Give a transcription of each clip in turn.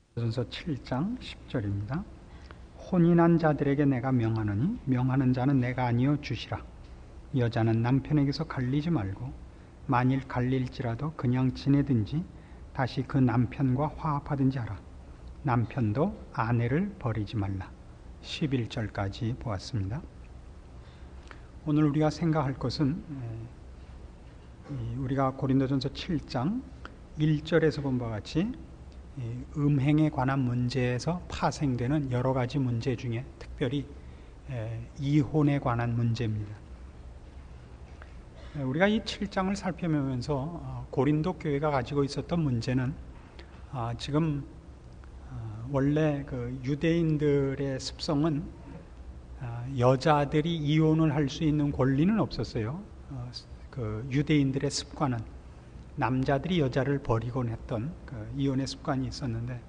고린도전서 7장 10절입니다. 혼인한 자들에게 내가 명하노니 명하는 자는 내가 아니요 주시라. 여자는 남편에게서 갈리지 말고 만일 갈릴지라도 그냥 지내든지 다시 그 남편과 화합하든지 하라. 남편도 아내를 버리지 말라. 11절까지 보았습니다. 오늘 우리가 생각할 것은 우리가 고린도전서 7장 1절에서 본 바와 같이 음행에 관한 문제에서 파생되는 여러 가지 문제 중에 특별히 이혼에 관한 문제입니다. 우리가 이 7장을 살펴보면서 고린도 교회가 가지고 있었던 문제는 지금 원래 그 유대인들의 습성은 여자들이 이혼을 할 수 있는 권리는 없었어요. 그 유대인들의 습관은 남자들이 여자를 버리곤 했던 그 이혼의 습관이 있었는데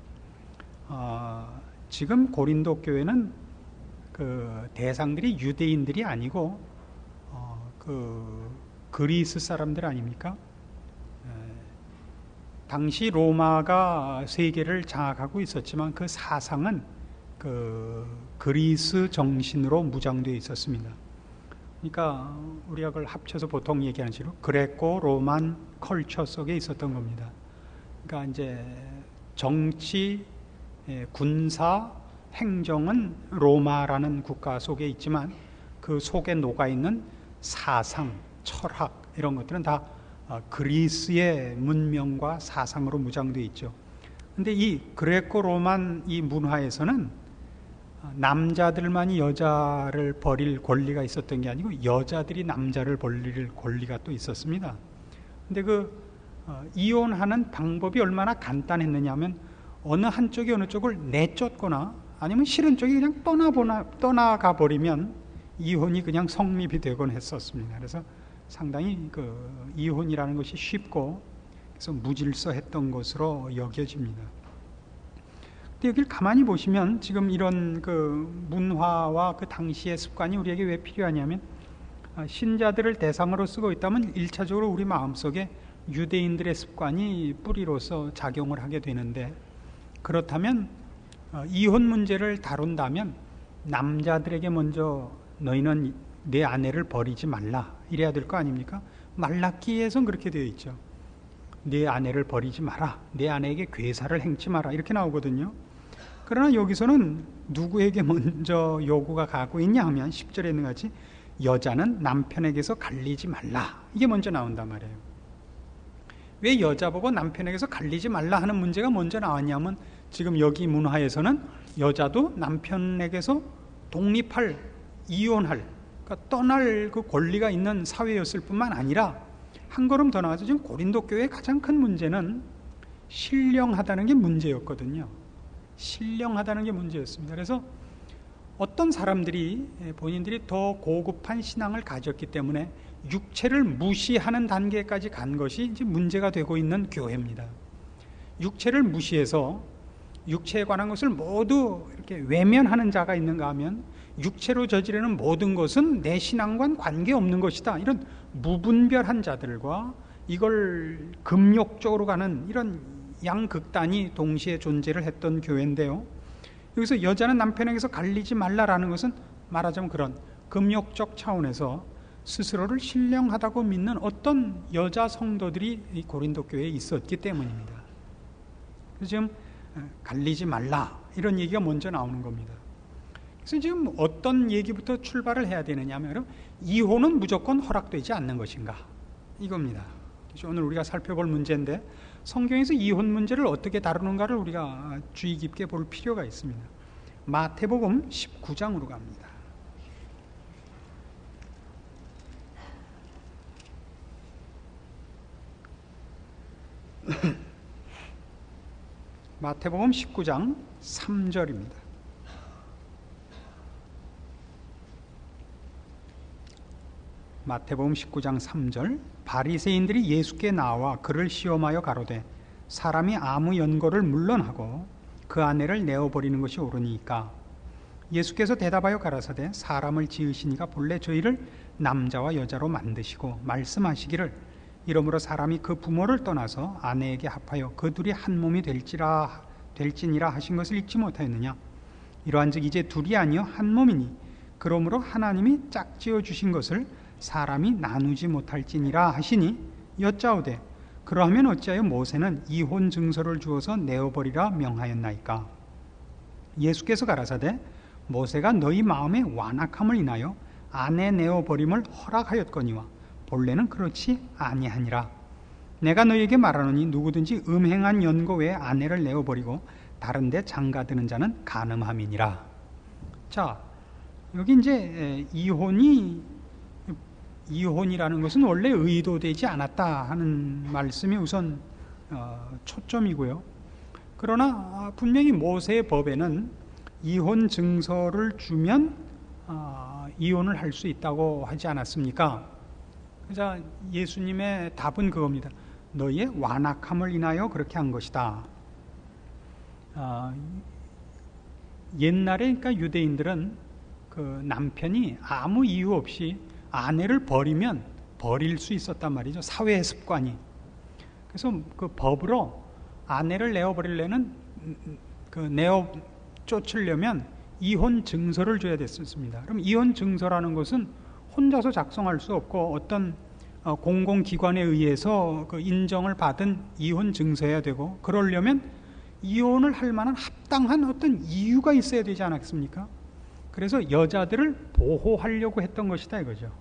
지금 고린도 교회는 그 대상들이 유대인들이 아니고 그 그리스 사람들 아닙니까? 당시 로마가 세계를 장악하고 있었지만 그 사상은 그 그리스 정신으로 무장되어 있었습니다. 그러니까 우리가 그걸 합쳐서 보통 얘기하는 식으로 그레코 로만 컬처 속에 있었던 겁니다. 그러니까 이제 정치, 군사, 행정은 로마라는 국가 속에 있지만 그 속에 녹아 있는 사상, 철학 이런 것들은 다 그리스의 문명과 사상으로 무장되어 있죠. 근데 이 그레코 로만 이 문화에서는 남자들만이 여자를 버릴 권리가 있었던 게 아니고 여자들이 남자를 버릴 권리가 또 있었습니다. 근데 그 이혼하는 방법이 얼마나 간단했느냐 하면 어느 한쪽이 어느 쪽을 내쫓거나 아니면 싫은 쪽이 그냥 떠나가 버리면 이혼이 그냥 성립이 되곤 했었습니다. 그래서 상당히 그 이혼이라는 것이 쉽고 그래서 무질서했던 것으로 여겨집니다. 근데 여기를 가만히 보시면 지금 이런 그 문화와 그 당시의 습관이 우리에게 왜 필요하냐면 신자들을 대상으로 쓰고 있다면 1차적으로 우리 마음속에 유대인들의 습관이 뿌리로서 작용을 하게 되는데 그렇다면 이혼 문제를 다룬다면 남자들에게 먼저 너희는 내 아내를 버리지 말라 이래야 될 거 아닙니까? 말라기에선 그렇게 되어 있죠. 내 아내를 버리지 마라. 내 아내에게 괴사를 행치 마라. 이렇게 나오거든요. 그러나 여기서는 누구에게 먼저 요구가 가고 있냐 하면 10절에 있는 같이 여자는 남편에게서 갈리지 말라. 이게 먼저 나온단 말이에요. 왜 여자 보고 남편에게서 갈리지 말라 하는 문제가 먼저 나왔냐면 지금 여기 문화에서는 여자도 남편에게서 독립할, 이혼할, 그러니까 떠날 그 권리가 있는 사회였을 뿐만 아니라 한 걸음 더 나가서 지금 고린도 교회의 가장 큰 문제는 신령하다는 게 문제였거든요. 신령하다는 게 문제였습니다. 그래서 어떤 사람들이 본인들이 더 고급한 신앙을 가졌기 때문에 육체를 무시하는 단계까지 간 것이 이제 문제가 되고 있는 교회입니다. 육체를 무시해서 육체에 관한 것을 모두 이렇게 외면하는 자가 있는가 하면 육체로 저지르는 모든 것은 내 신앙과는 관계없는 것이다. 이런 무분별한 자들과 이걸 금욕적으로 가는 이런 양극단이 동시에 존재를 했던 교회인데요. 여기서 여자는 남편에게서 갈리지 말라라는 것은 말하자면 그런 금욕적 차원에서 스스로를 신령하다고 믿는 어떤 여자 성도들이 이 고린도 교회에 있었기 때문입니다. 그래서 지금 갈리지 말라 이런 얘기가 먼저 나오는 겁니다. 그래서 지금 어떤 얘기부터 출발을 해야 되느냐 하면 이혼은 무조건 허락되지 않는 것인가 이겁니다. 그래서 오늘 우리가 살펴볼 문제인데 성경에서 이혼 문제를 어떻게 다루는가를 우리가 주의 깊게 볼 필요가 있습니다. 마태복음 19장으로 갑니다. 마태복음 19장 3절입니다. 마태복음 19장 3절 바리새인들이 예수께 나와 그를 시험하여 가로되 사람이 아무 연고를 물론하고 그 아내를 내어버리는 것이 옳으니까 예수께서 대답하여 가라사대 사람을 지으시니가 본래 저희를 남자와 여자로 만드시고 말씀하시기를 이러므로 사람이 그 부모를 떠나서 아내에게 합하여 그 둘이 한 몸이 될지라 될지니라 하신 것을 읽지 못하였느냐. 이러한즉 이제 둘이 아니요 한 몸이니 그러므로 하나님이 짝지어 주신 것을 사람이 나누지 못할지니라 하시니 여짜오되 그러하면 어찌하여 모세는 이혼 증서를 주어서 내어버리라 명하였나이까. 예수께서 가라사대 모세가 너희 마음의 완악함을 인하여 아내 내어버림을 허락하였거니와 본래는 그렇지 아니하니라. 내가 너희에게 말하노니 누구든지 음행한 연고 외에 아내를 내어버리고 다른 데 장가드는 자는 간음함이니라. 자, 여기 이제 이혼이라는 것은 원래 의도되지 않았다 하는 말씀이 우선 초점이고요. 그러나 분명히 모세의 법에는 이혼 증서를 주면 이혼을 할 수 있다고 하지 않았습니까? 그래서 예수님의 답은 그겁니다. 너희의 완악함을 인하여 그렇게 한 것이다. 옛날에 그러니까 유대인들은 그 남편이 아무 이유 없이 아내를 버리면 버릴 수 있었단 말이죠. 사회의 습관이. 그래서 그 법으로 아내를 내어버리려면 내어 쫓으려면 이혼 증서를 줘야 됐었습니다. 그럼 이혼 증서라는 것은 혼자서 작성할 수 없고 어떤 공공기관에 의해서 그 인정을 받은 이혼 증서여야 되고, 그러려면 이혼을 할 만한 합당한 어떤 이유가 있어야 되지 않았습니까? 그래서 여자들을 보호하려고 했던 것이다 이거죠.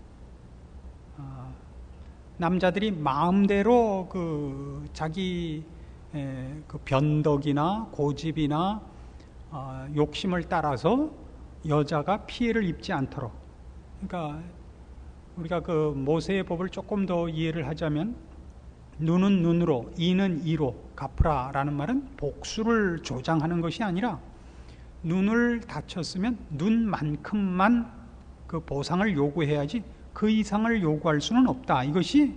남자들이 마음대로 그 자기 그 변덕이나 고집이나 욕심을 따라서 여자가 피해를 입지 않도록, 그러니까 우리가 그 모세의 법을 조금 더 이해를 하자면 눈은 눈으로 이는 이로 갚으라라는 말은 복수를 조장하는 것이 아니라 눈을 다쳤으면 눈만큼만 그 보상을 요구해야지 그 이상을 요구할 수는 없다. 이것이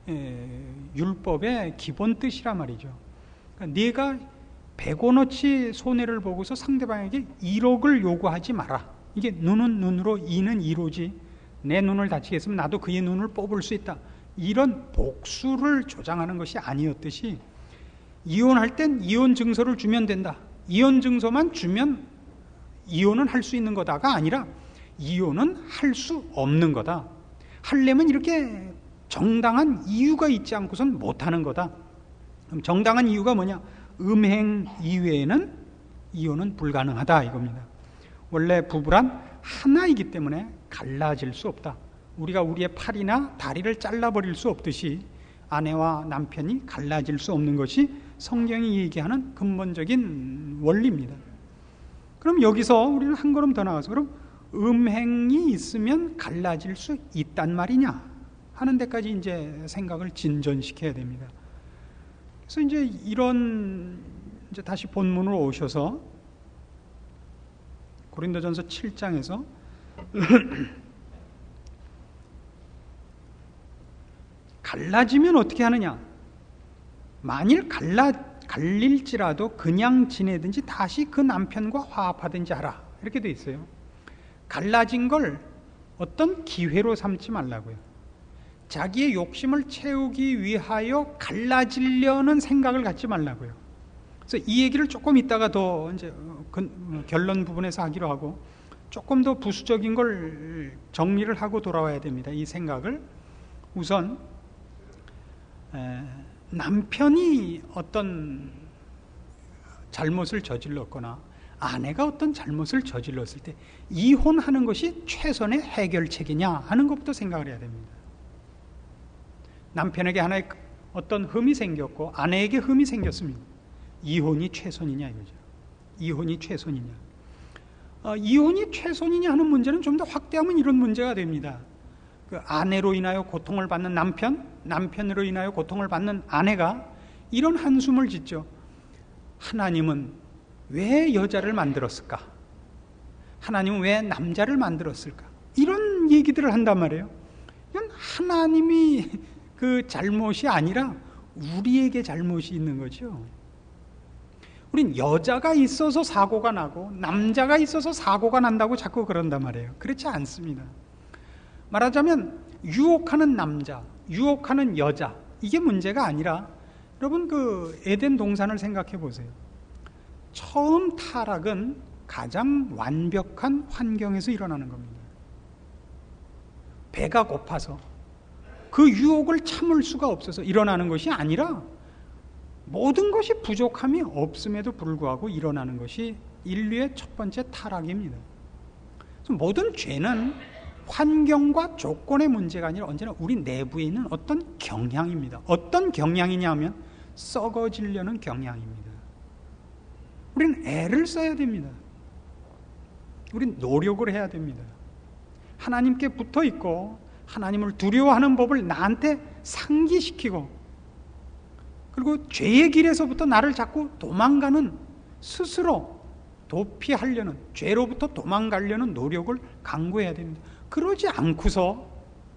율법의 기본 뜻이란 말이죠. 그러니까 네가 100원어치 손해를 보고서 상대방에게 1억을 요구하지 마라. 이게 눈은 눈으로 이는 이로지, 내 눈을 다치게 했으면 나도 그의 눈을 뽑을 수 있다. 이런 복수를 조장하는 것이 아니었듯이 이혼할 땐 이혼 증서를 주면 된다. 이혼 증서만 주면 이혼은 할 수 있는 거다가 아니라 이혼은 할 수 없는 거다. 하려면 이렇게 정당한 이유가 있지 않고선 못하는 거다. 그럼 정당한 이유가 뭐냐? 음행 이외에는 이혼은 불가능하다 이겁니다. 원래 부부란 하나이기 때문에 갈라질 수 없다. 우리가 우리의 팔이나 다리를 잘라버릴 수 없듯이 아내와 남편이 갈라질 수 없는 것이 성경이 얘기하는 근본적인 원리입니다. 그럼 여기서 우리는 한 걸음 더 나가서 그럼 음행이 있으면 갈라질 수 있단 말이냐 하는 데까지 이제 생각을 진전시켜야 됩니다. 그래서 이제 이제 다시 본문으로 오셔서 고린도전서 7장에서 갈라지면 어떻게 하느냐? 만일 갈릴지라도 그냥 지내든지 다시 그 남편과 화합하든지 하라. 이렇게 돼 있어요. 갈라진 걸 어떤 기회로 삼지 말라고요. 자기의 욕심을 채우기 위하여 갈라지려는 생각을 갖지 말라고요. 그래서 이 얘기를 조금 이따가 더 이제 결론 부분에서 하기로 하고 조금 더 부수적인 걸 정리를 하고 돌아와야 됩니다. 이 생각을 우선 남편이 어떤 잘못을 저질렀거나 아내가 어떤 잘못을 저질렀을 때 이혼하는 것이 최선의 해결책이냐 하는 것부터 생각을 해야 됩니다. 남편에게 하나의 어떤 흠이 생겼고 아내에게 흠이 생겼습니다. 이혼이 최선이냐 이거죠. 이혼이 최선이냐. 이혼이 최선이냐 하는 문제는 좀 더 확대하면 이런 문제가 됩니다. 그 아내로 인하여 고통을 받는 남편으로 인하여 고통을 받는 아내가 이런 한숨을 짓죠. 하나님은 왜 여자를 만들었을까? 하나님은 왜 남자를 만들었을까? 이런 얘기들을 한단 말이에요. 이건 하나님이 그 잘못이 아니라 우리에게 잘못이 있는 거죠. 우린 여자가 있어서 사고가 나고 남자가 있어서 사고가 난다고 자꾸 그런단 말이에요. 그렇지 않습니다. 말하자면 유혹하는 남자, 유혹하는 여자, 이게 문제가 아니라 여러분 그 에덴 동산을 생각해 보세요. 처음 타락은 가장 완벽한 환경에서 일어나는 겁니다. 배가 고파서 그 유혹을 참을 수가 없어서 일어나는 것이 아니라 모든 것이 부족함이 없음에도 불구하고 일어나는 것이 인류의 첫 번째 타락입니다. 모든 죄는 환경과 조건의 문제가 아니라 언제나 우리 내부에 있는 어떤 경향입니다. 어떤 경향이냐 하면 썩어지려는 경향입니다. 우리는 애를 써야 됩니다. 우리는 노력을 해야 됩니다. 하나님께 붙어 있고 하나님을 두려워하는 법을 나한테 상기시키고, 그리고 죄의 길에서부터 나를 자꾸 도망가는, 스스로 도피하려는, 죄로부터 도망가려는 노력을 강구해야 됩니다. 그러지 않고서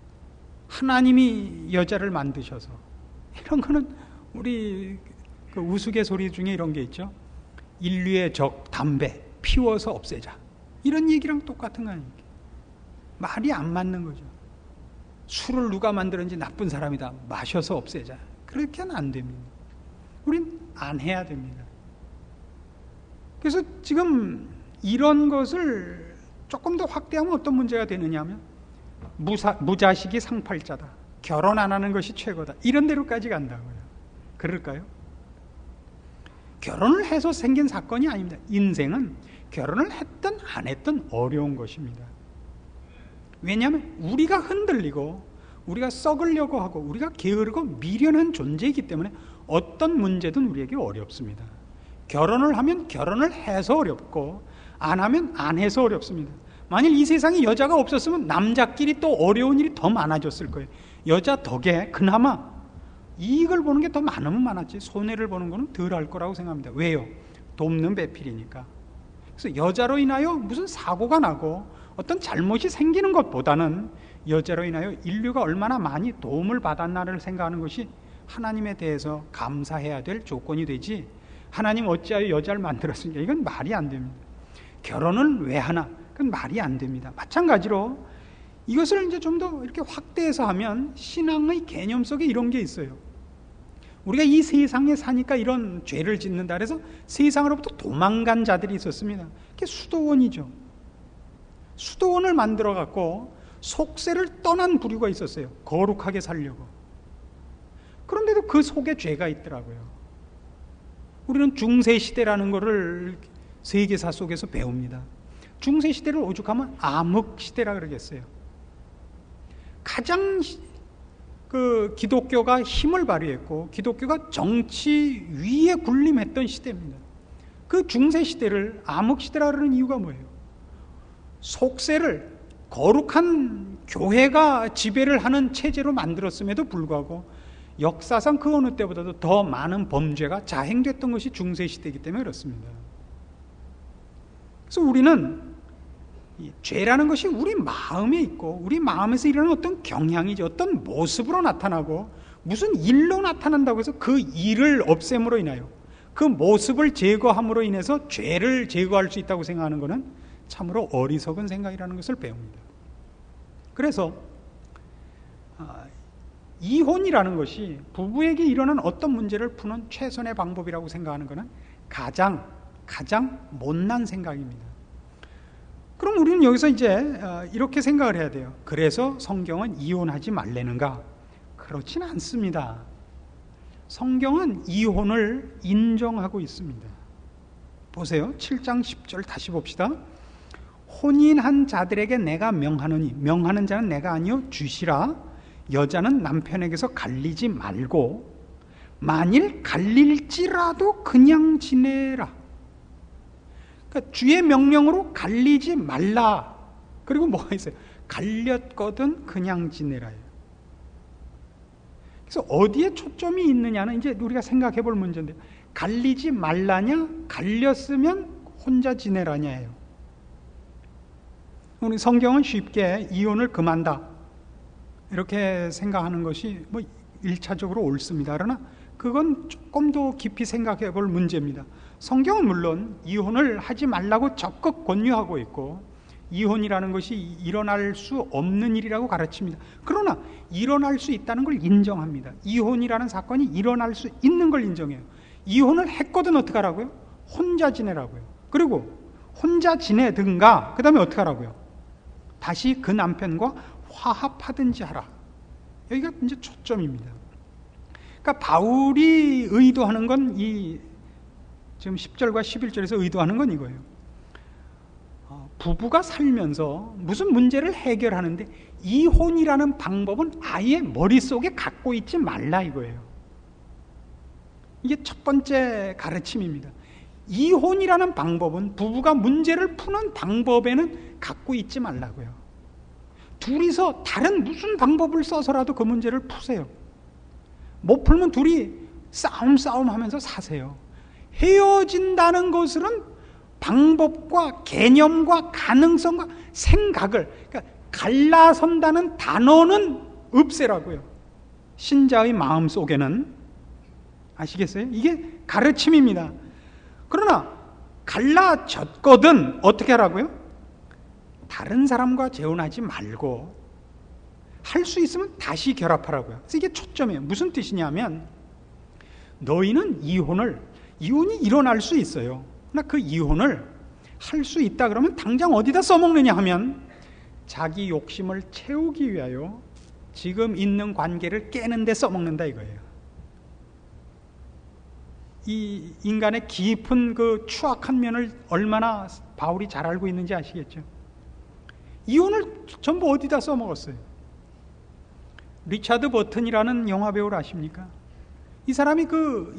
하나님이 여자를 만드셔서, 이런 거는 우리 그 우스갯소리 중에 이런 게 있죠. 인류의 적 담배 피워서 없애자, 이런 얘기랑 똑같은 거 아닙니까? 말이 안 맞는 거죠. 술을 누가 만들었는지 나쁜 사람이다, 마셔서 없애자, 그렇게는 안 됩니다. 우린 안 해야 됩니다. 그래서 지금 이런 것을 조금 더 확대하면 어떤 문제가 되느냐 하면, 무자식이 상팔자다, 결혼 안 하는 것이 최고다, 이런 데로까지 간다고요. 그럴까요? 결혼을 해서 생긴 사건이 아닙니다. 인생은 결혼을 했든 안 했든 어려운 것입니다. 왜냐하면 우리가 흔들리고 우리가 썩으려고 하고 우리가 게으르고 미련한 존재이기 때문에 어떤 문제든 우리에게 어렵습니다. 결혼을 하면 결혼을 해서 어렵고 안 하면 안 해서 어렵습니다. 만일 이 세상에 여자가 없었으면 남자끼리 또 어려운 일이 더 많아졌을 거예요. 여자 덕에 그나마 이익을 보는 게 더 많으면 많았지 손해를 보는 거는 덜 할 거라고 생각합니다. 왜요? 돕는 배필이니까. 그래서 여자로 인하여 무슨 사고가 나고 어떤 잘못이 생기는 것보다는 여자로 인하여 인류가 얼마나 많이 도움을 받았나를 생각하는 것이 하나님에 대해서 감사해야 될 조건이 되지, 하나님 어찌하여 여자를 만들었습니까? 이건 말이 안 됩니다. 결혼은 왜 하나? 그건 말이 안 됩니다. 마찬가지로 이것을 이제 좀 더 이렇게 확대해서 하면 신앙의 개념 속에 이런 게 있어요. 우리가 이 세상에 사니까 이런 죄를 짓는다 그래서 세상으로부터 도망간 자들이 있었습니다. 그게 수도원이죠. 수도원을 만들어 갖고 속세를 떠난 부류가 있었어요. 거룩하게 살려고. 그런데도 그 속에 죄가 있더라고요. 우리는 중세시대라는 것을 세계사 속에서 배웁니다. 중세시대를 오죽하면 암흑시대라 그러겠어요. 가장 그 기독교가 힘을 발휘했고 기독교가 정치 위에 군림했던 시대입니다. 그 중세시대를 암흑시대라 그러는 이유가 뭐예요? 속세를 거룩한 교회가 지배를 하는 체제로 만들었음에도 불구하고 역사상 그 어느 때보다도 더 많은 범죄가 자행됐던 것이 중세시대이기 때문에 그렇습니다. 그래서 우리는 이 죄라는 것이 우리 마음에 있고 우리 마음에서 일어나는 어떤 경향이죠. 어떤 모습으로 나타나고 무슨 일로 나타난다고 해서 그 일을 없앰으로 인하여 그 모습을 제거함으로 인해서 죄를 제거할 수 있다고 생각하는 것은 참으로 어리석은 생각이라는 것을 배웁니다. 그래서 이혼이라는 것이 부부에게 일어난 어떤 문제를 푸는 최선의 방법이라고 생각하는 것은 가장 못난 생각입니다. 그럼 우리는 여기서 이제 이렇게 생각을 해야 돼요. 그래서 성경은 이혼하지 말라는가? 그렇진 않습니다. 성경은 이혼을 인정하고 있습니다. 보세요. 7장 10절 다시 봅시다. 혼인한 자들에게 내가 명하노니, 명하는 자는 내가 아니요 주시라. 여자는 남편에게서 갈리지 말고 만일 갈릴지라도 그냥 지내라. 그러니까 주의 명령으로 갈리지 말라. 그리고 뭐가 있어요? 갈렸거든 그냥 지내라요. 그래서 어디에 초점이 있느냐는 이제 우리가 생각해 볼 문제인데요. 갈리지 말라냐, 갈렸으면 혼자 지내라냐예요. 우리 성경은 쉽게 이혼을 금한다 이렇게 생각하는 것이 뭐 1차적으로 옳습니다. 그러나 그건 조금 더 깊이 생각해 볼 문제입니다. 성경은 물론 이혼을 하지 말라고 적극 권유하고 있고 이혼이라는 것이 일어날 수 없는 일이라고 가르칩니다. 그러나 일어날 수 있다는 걸 인정합니다. 이혼이라는 사건이 일어날 수 있는 걸 인정해요. 이혼을 했거든 어떡하라고요? 혼자 지내라고요. 그리고 혼자 지내든가 그 다음에 어떻게 하라고요? 다시 그 남편과 화합하든지 하라. 여기가 이제 초점입니다. 그러니까 바울이 의도하는 건 지금 10절과 11절에서 의도하는 건 이거예요. 부부가 살면서 무슨 문제를 해결하는데 이혼이라는 방법은 아예 머릿속에 갖고 있지 말라 이거예요. 이게 첫 번째 가르침입니다. 이혼이라는 방법은 부부가 문제를 푸는 방법에는 갖고 있지 말라고요. 둘이서 다른 무슨 방법을 써서라도 그 문제를 푸세요. 못 풀면 둘이 싸움 하면서 사세요. 헤어진다는 것은 방법과 개념과 가능성과 생각을, 그러니까 갈라선다는 단어는 없애라고요. 신자의 마음 속에는. 아시겠어요? 이게 가르침입니다. 그러나 갈라졌거든 어떻게 하라고요? 다른 사람과 재혼하지 말고 할 수 있으면 다시 결합하라고요. 그래서 이게 초점이에요. 무슨 뜻이냐면 너희는 이혼이 일어날 수 있어요. 그러나 그 이혼을 할 수 있다 그러면 당장 어디다 써먹느냐 하면 자기 욕심을 채우기 위하여 지금 있는 관계를 깨는 데 써먹는다 이거예요. 이 인간의 깊은 그 추악한 면을 얼마나 바울이 잘 알고 있는지 아시겠죠? 이혼을 전부 어디다 써먹었어요? 리차드 버튼이라는 영화배우를 아십니까? 이 사람이 그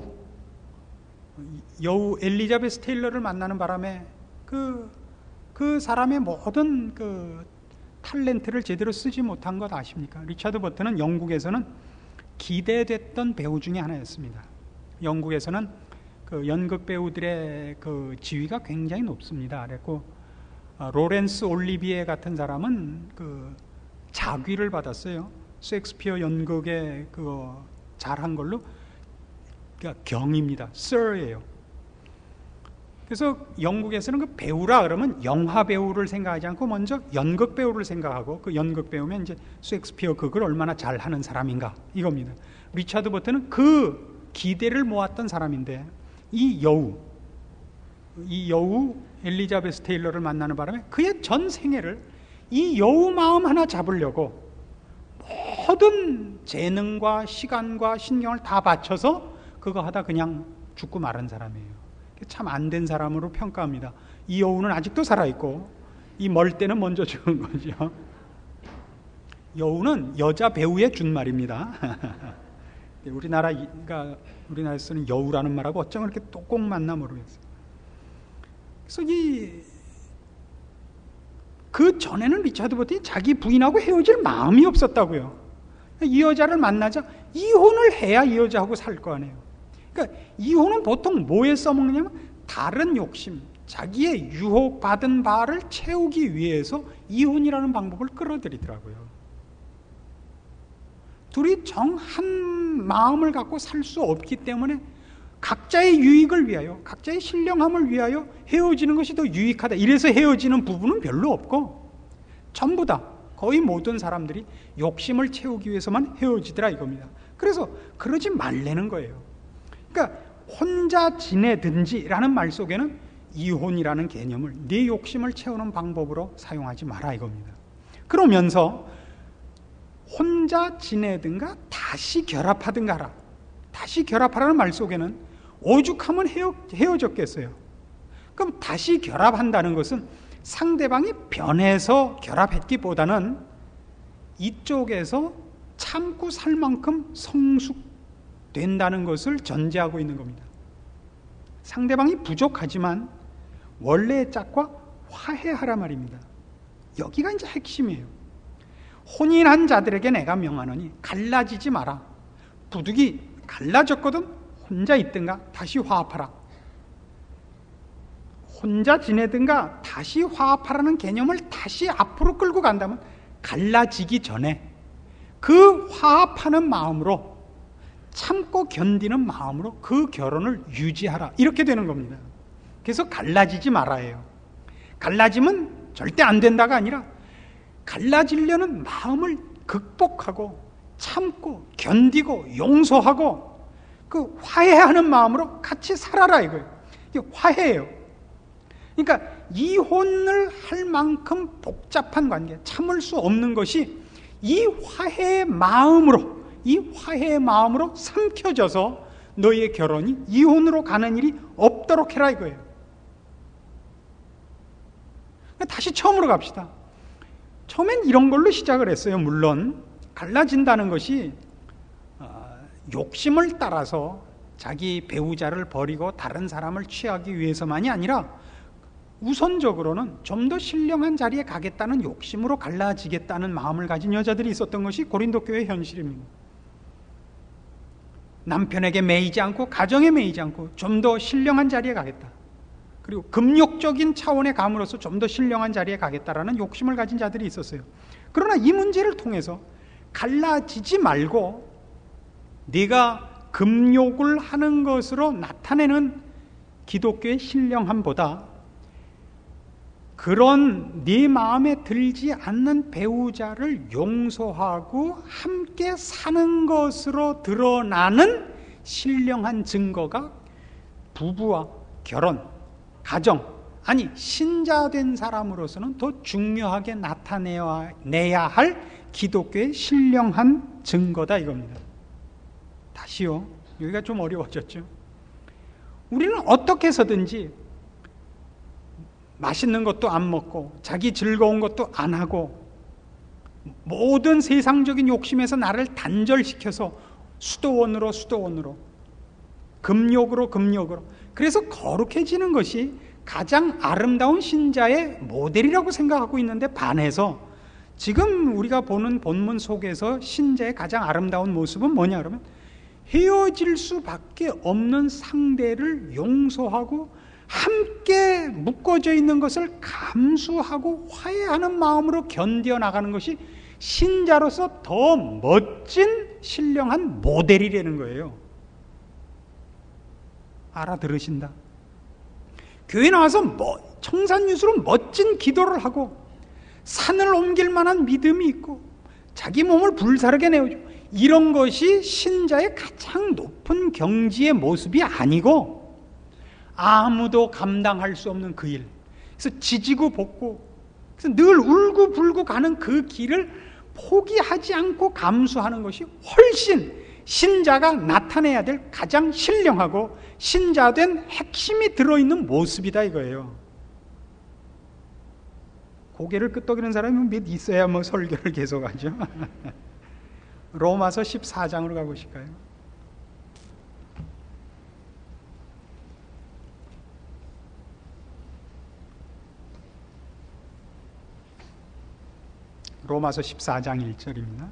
여우 엘리자베스 테일러를 만나는 바람에 그 사람의 모든 그 탤런트를 제대로 쓰지 못한 것 아십니까? 리차드 버튼은 영국에서는 기대됐던 배우 중에 하나였습니다. 영국에서는 그 연극 배우들의 그 지위가 굉장히 높습니다. 그랬고 로렌스 올리비에 같은 사람은 그 자귀를 받았어요. 셰익스피어 연극에 그거 잘한 걸로 그러니까 경입니다. Sir예요. 그래서 영국에서는 그 배우라 그러면 영화 배우를 생각하지 않고 먼저 연극 배우를 생각하고 그 연극 배우면 이제 셰익스피어 극을 얼마나 잘하는 사람인가 이겁니다. 리차드 버튼은 그 기대를 모았던 사람인데 이 여우 엘리자베스 테일러를 만나는 바람에 그의 전 생애를 이 여우 마음 하나 잡으려고 모든 재능과 시간과 신경을 다 바쳐서 그거 하다 그냥 죽고 마른 사람이에요. 참 안 된 사람으로 평가합니다. 이 여우는 아직도 살아있고 이 멀대는 먼저 죽은 거죠. 여우는 여자 배우의 준말입니다. 우리나라에서는 여우라는 말하고 어쩜 그렇게 또 꼭 맞나 모르겠어요. 그래서 그 전에는 리차드 버튼이 자기 부인하고 헤어질 마음이 없었다고요. 이 여자를 만나자 이혼을 해야 이 여자하고 살 거 아니에요. 그러니까 이혼은 보통 뭐에 써먹느냐면 다른 욕심, 자기의 유혹받은 바를 채우기 위해서 이혼이라는 방법을 끌어들이더라고요. 둘이 정 한 마음을 갖고 살 수 없기 때문에 각자의 유익을 위하여, 각자의 신령함을 위하여 헤어지는 것이 더 유익하다. 이래서 헤어지는 부부는 별로 없고 전부 다 거의 모든 사람들이 욕심을 채우기 위해서만 헤어지더라 이겁니다. 그래서 그러지 말라는 거예요. 그러니까 혼자 지내든지라는 말 속에는 이혼이라는 개념을 네 욕심을 채우는 방법으로 사용하지 마라 이겁니다. 그러면서 혼자 지내든가 다시 결합하든가 하라. 다시 결합하라는 말 속에는 오죽하면 헤어졌겠어요. 그럼 다시 결합한다는 것은 상대방이 변해서 결합했기보다는 이쪽에서 참고 살 만큼 성숙된다는 것을 전제하고 있는 겁니다. 상대방이 부족하지만 원래의 짝과 화해하라 말입니다. 여기가 이제 핵심이에요. 혼인한 자들에게 내가 명하노니 갈라지지 마라. 부득이 갈라졌거든 혼자 있든가 다시 화합하라. 혼자 지내든가 다시 화합하라는 개념을 다시 앞으로 끌고 간다면 갈라지기 전에 그 화합하는 마음으로 참고 견디는 마음으로 그 결혼을 유지하라. 이렇게 되는 겁니다. 그래서 갈라지지 말아요. 갈라지면 절대 안 된다가 아니라 갈라지려는 마음을 극복하고 참고 견디고 용서하고 그 화해하는 마음으로 같이 살아라 이거예요. 이게 화해예요. 그러니까 이혼을 할 만큼 복잡한 관계, 참을 수 없는 것이 이 화해의 마음으로 삼켜져서 너희의 결혼이 이혼으로 가는 일이 없도록 해라 이거예요. 다시 처음으로 갑시다. 처음엔 이런 걸로 시작을 했어요. 물론 갈라진다는 것이 욕심을 따라서 자기 배우자를 버리고 다른 사람을 취하기 위해서만이 아니라 우선적으로는 좀 더 신령한 자리에 가겠다는 욕심으로 갈라지겠다는 마음을 가진 여자들이 있었던 것이 고린도 교회의 현실입니다. 남편에게 매이지 않고 가정에 매이지 않고 좀 더 신령한 자리에 가겠다. 그리고 금욕적인 차원의 감으로서 좀 더 신령한 자리에 가겠다라는 욕심을 가진 자들이 있었어요. 그러나 이 문제를 통해서 갈라지지 말고 네가 금욕을 하는 것으로 나타내는 기독교의 신령함보다 그런 네 마음에 들지 않는 배우자를 용서하고 함께 사는 것으로 드러나는 신령한 증거가 부부와 결혼, 가정, 아니 신자된 사람으로서는 더 중요하게 나타내야 할 기독교의 신령한 증거다 이겁니다. 다시요. 여기가 좀 어려워졌죠. 우리는 어떻게 해서든지 맛있는 것도 안 먹고 자기 즐거운 것도 안 하고 모든 세상적인 욕심에서 나를 단절시켜서 수도원으로 금욕으로 그래서 거룩해지는 것이 가장 아름다운 신자의 모델이라고 생각하고 있는데 반해서 지금 우리가 보는 본문 속에서 신자의 가장 아름다운 모습은 뭐냐 그러면 헤어질 수밖에 없는 상대를 용서하고 함께 묶어져 있는 것을 감수하고 화해하는 마음으로 견뎌나가는 것이 신자로서 더 멋진 신령한 모델이라는 거예요. 알아들으신다? 교회 나와서 청산유수로 멋진 기도를 하고 산을 옮길 만한 믿음이 있고 자기 몸을 불사르게 내어주고 이런 것이 신자의 가장 높은 경지의 모습이 아니고 아무도 감당할 수 없는 그 일, 그래서 지지고 볶고 그래서 늘 울고 불고 가는 그 길을 포기하지 않고 감수하는 것이 훨씬 신자가 나타내야 될 가장 신령하고 신자된 핵심이 들어있는 모습이다 이거예요. 고개를 끄덕이는 사람이 몇 있어야 뭐 설교를 계속하죠. 로마서 14장으로 가보실까요? 로마서 14장 1절입니다.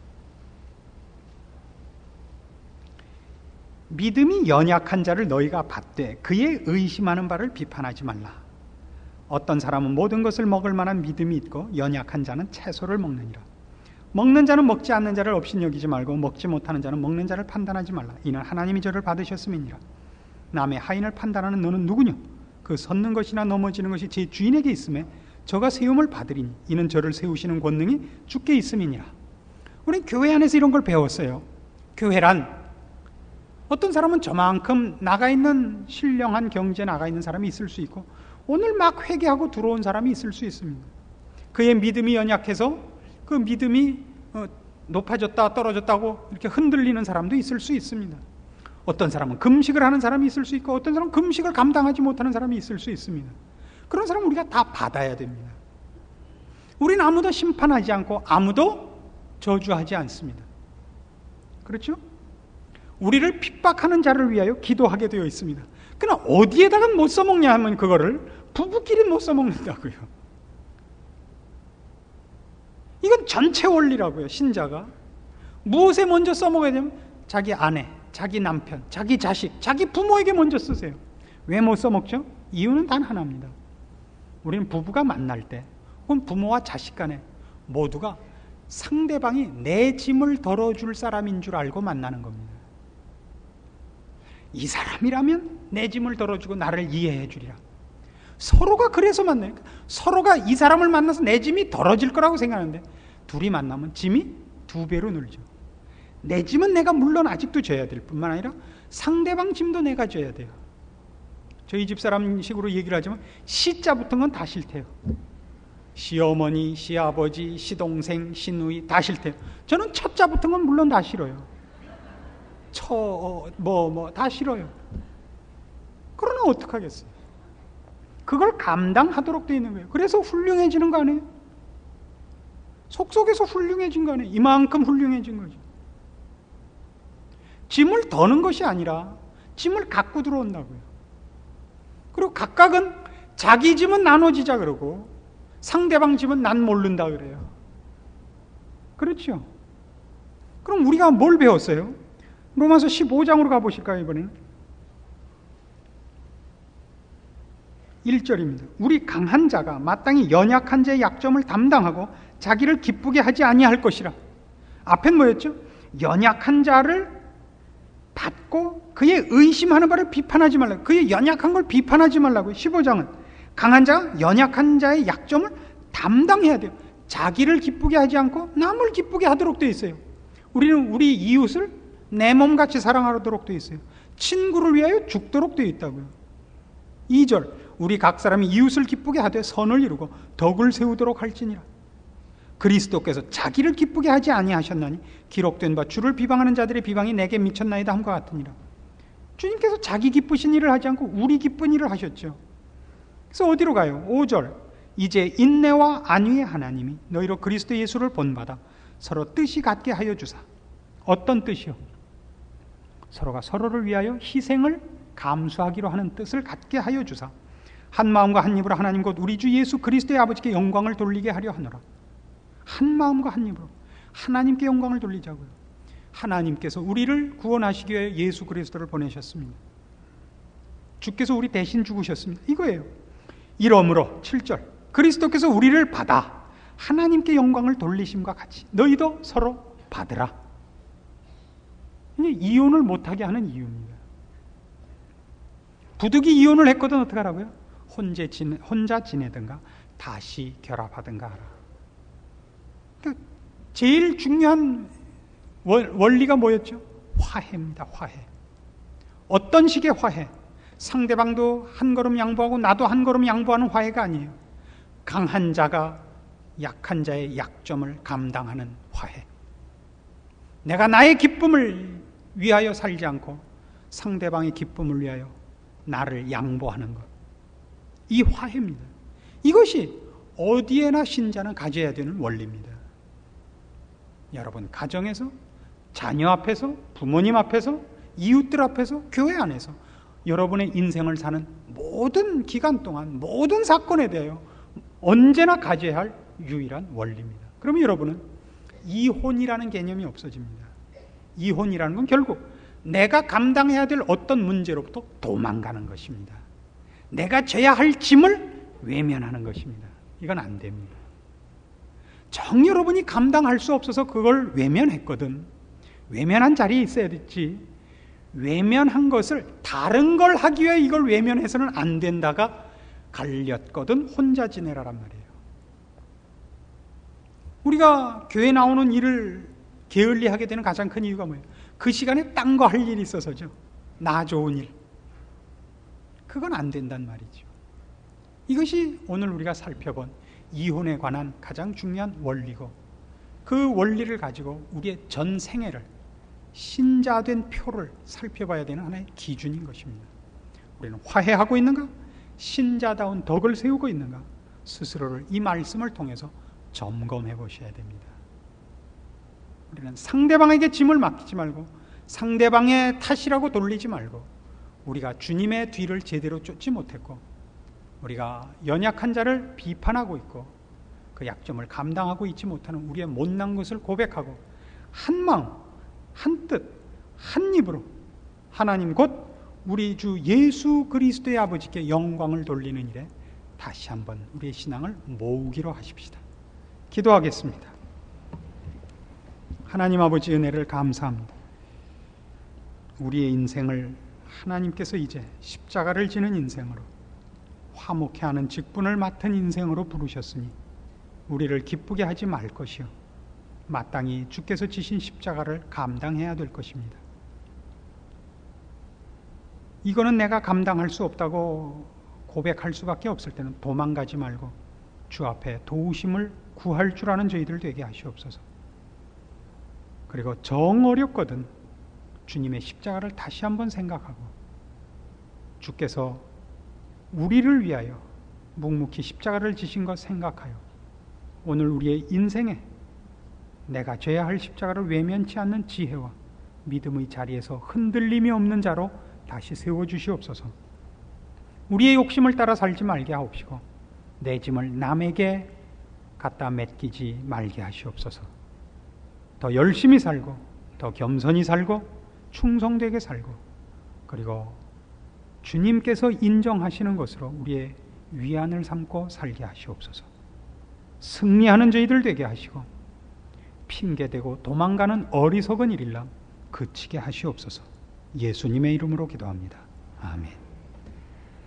믿음이 연약한 자를 너희가 받되 그의 의심하는 바를 비판하지 말라. 어떤 사람은 모든 것을 먹을 만한 믿음이 있고 연약한 자는 채소를 먹느니라. 먹는 자는 먹지 않는 자를 업신여기지 말고 먹지 못하는 자는 먹는 자를 판단하지 말라. 이는 하나님이 저를 받으셨음이니라. 남의 하인을 판단하는 너는 누구냐? 그 섰는 것이나 넘어지는 것이 제 주인에게 있음에 저가 세움을 받으리니 이는 저를 세우시는 권능이 주께 있음이니라. 우리 교회 안에서 이런 걸 배웠어요. 교회란 어떤 사람은 저만큼 나가 있는 신령한 경지에 나가 있는 사람이 있을 수 있고 오늘 막 회개하고 들어온 사람이 있을 수 있습니다. 그의 믿음이 연약해서 그 믿음이 높아졌다 떨어졌다고 이렇게 흔들리는 사람도 있을 수 있습니다. 어떤 사람은 금식을 하는 사람이 있을 수 있고 어떤 사람은 금식을 감당하지 못하는 사람이 있을 수 있습니다. 그런 사람은 우리가 다 받아야 됩니다. 우리는 아무도 심판하지 않고 아무도 저주하지 않습니다. 그렇죠? 우리를 핍박하는 자를 위하여 기도하게 되어 있습니다. 그러나 어디에다가 못 써먹냐 하면 그거를 부부끼리 못 써먹는다고요. 이건 전체 원리라고요. 신자가 무엇에 먼저 써먹어야 되면 자기 아내, 자기 남편, 자기 자식, 자기 부모에게 먼저 쓰세요. 왜 못 써먹죠? 이유는 단 하나입니다. 우리는 부부가 만날 때 혹은 부모와 자식 간에 모두가 상대방이 내 짐을 덜어줄 사람인 줄 알고 만나는 겁니다. 이 사람이라면 내 짐을 덜어주고 나를 이해해 주리라. 서로가 그래서 만나요. 서로가 이 사람을 만나서 내 짐이 덜어질 거라고 생각하는데 둘이 만나면 짐이 2배로 늘죠. 내 짐은 내가 물론 아직도 져야 될 뿐만 아니라 상대방 짐도 내가 져야 돼요. 저희 집사람식으로 얘기를 하지만 시자 붙은 건 다 싫대요. 시어머니, 시아버지, 시동생, 시누이 다 싫대요. 저는 첫자 붙은 건 물론 다 싫어요. 다 싫어요. 그러나 어떡하겠어요? 그걸 감당하도록 되어 있는 거예요. 그래서 훌륭해지는 거 아니에요? 속속에서 훌륭해진 거 아니에요? 이만큼 훌륭해진 거죠. 짐을 더는 것이 아니라 짐을 갖고 들어온다고요. 그리고 각각은 자기 짐은 나눠지자 그러고 상대방 짐은 난 모른다 그래요. 그렇죠? 그럼 우리가 뭘 배웠어요? 로마서 15장으로 가보실까요, 이번에는? 1절입니다. 우리 강한 자가 마땅히 연약한 자의 약점을 담당하고 자기를 기쁘게 하지 아니할 것이라. 앞엔 뭐였죠? 연약한 자를 받고 그의 의심하는 바를 비판하지 말라고. 그의 연약한 걸 비판하지 말라고. 15장은 강한 자가 연약한 자의 약점을 담당해야 돼요. 자기를 기쁘게 하지 않고 남을 기쁘게 하도록 되어 있어요. 우리는 우리 이웃을 내 몸같이 사랑하도록 되어 있어요. 친구를 위하여 죽도록 되어 있다고요. 2절 우리 각 사람이 이웃을 기쁘게 하되 선을 이루고 덕을 세우도록 할지니라. 그리스도께서 자기를 기쁘게 하지 아니하셨나니 기록된 바 주를 비방하는 자들의 비방이 내게 미쳤나이다 함과 같으니라. 주님께서 자기 기쁘신 일을 하지 않고 우리 기쁜 일을 하셨죠. 그래서 어디로 가요? 5절 이제 인내와 안위의 하나님이 너희로 그리스도 예수를 본받아 서로 뜻이 같게 하여 주사. 어떤 뜻이요? 서로가 서로를 위하여 희생을 감수하기로 하는 뜻을 갖게 하여 주사. 한 마음과 한 입으로 하나님 곧 우리 주 예수 그리스도의 아버지께 영광을 돌리게 하려 하노라. 한 마음과 한 입으로 하나님께 영광을 돌리자고요. 하나님께서 우리를 구원하시기 위해 예수 그리스도를 보내셨습니다. 주께서 우리 대신 죽으셨습니다. 이거예요. 이러므로 7절 그리스도께서 우리를 받아 하나님께 영광을 돌리심과 같이 너희도 서로 받으라. 이게 이혼을 못하게 하는 이유입니다. 부득이 이혼을 했거든 어떻게 하라고요? 혼자 지내든가 다시 결합하든가 하라. 그러니까 제일 중요한 원리가 뭐였죠? 화해입니다. 화해. 어떤 식의 화해? 상대방도 한 걸음 양보하고 나도 한 걸음 양보하는 화해가 아니에요. 강한 자가 약한 자의 약점을 감당하는 화해. 내가 나의 기쁨을 위하여 살지 않고 상대방의 기쁨을 위하여 나를 양보하는 것. 이 화해입니다. 이것이 어디에나 신자는 가져야 되는 원리입니다. 여러분 가정에서, 자녀 앞에서, 부모님 앞에서, 이웃들 앞에서, 교회 안에서 여러분의 인생을 사는 모든 기간 동안 모든 사건에 대하여 언제나 가져야 할 유일한 원리입니다. 그러면 여러분은 이혼이라는 개념이 없어집니다. 이혼이라는 건 결국 내가 감당해야 될 어떤 문제로부터 도망가는 것입니다. 내가 져야 할 짐을 외면하는 것입니다. 이건 안 됩니다. 정 여러분이 감당할 수 없어서 그걸 외면했거든. 외면한 자리에 있어야 됐지. 외면한 것을 다른 걸 하기 위해 이걸 외면해서는 안 된다가 갈렸거든 혼자 지내라란 말이에요. 우리가 교회 나오는 일을 게을리하게 되는 가장 큰 이유가 뭐예요? 그 시간에 딴 거 할 일이 있어서죠. 나 좋은 일. 그건 안 된단 말이죠. 이것이 오늘 우리가 살펴본 이혼에 관한 가장 중요한 원리고 그 원리를 가지고 우리의 전 생애를 신자된 표를 살펴봐야 되는 하나의 기준인 것입니다. 우리는 화해하고 있는가? 신자다운 덕을 세우고 있는가? 스스로를 이 말씀을 통해서 점검해 보셔야 됩니다. 우리는 상대방에게 짐을 맡기지 말고 상대방의 탓이라고 돌리지 말고 우리가 주님의 뒤를 제대로 쫓지 못했고 우리가 연약한 자를 비판하고 있고 그 약점을 감당하고 있지 못하는 우리의 못난 것을 고백하고 한 마음, 한 뜻, 한 입으로 하나님 곧 우리 주 예수 그리스도의 아버지께 영광을 돌리는 일에 다시 한번 우리의 신앙을 모으기로 하십시다. 기도하겠습니다. 하나님 아버지 은혜를 감사합니다. 우리의 인생을 하나님께서 이제 십자가를 지는 인생으로 화목해 하는 직분을 맡은 인생으로 부르셨으니 우리를 기쁘게 하지 말 것이요 마땅히 주께서 지신 십자가를 감당해야 될 것입니다. 이거는 내가 감당할 수 없다고 고백할 수밖에 없을 때는 도망가지 말고 주 앞에 도우심을 구할 줄 아는 저희들 되게 하시옵소서. 그리고 정 어렵거든 주님의 십자가를 다시 한번 생각하고 주께서 우리를 위하여 묵묵히 십자가를 지신 것 생각하여 오늘 우리의 인생에 내가 져야 할 십자가를 외면치 않는 지혜와 믿음의 자리에서 흔들림이 없는 자로 다시 세워주시옵소서. 우리의 욕심을 따라 살지 말게 하옵시고 내 짐을 남에게 갖다 맡기지 말게 하시옵소서. 더 열심히 살고 더 겸손히 살고 충성되게 살고 그리고 주님께서 인정하시는 것으로 우리의 위안을 삼고 살게 하시옵소서. 승리하는 저희들 되게 하시고 핑계대고 도망가는 어리석은 일일람 그치게 하시옵소서. 예수님의 이름으로 기도합니다. 아멘.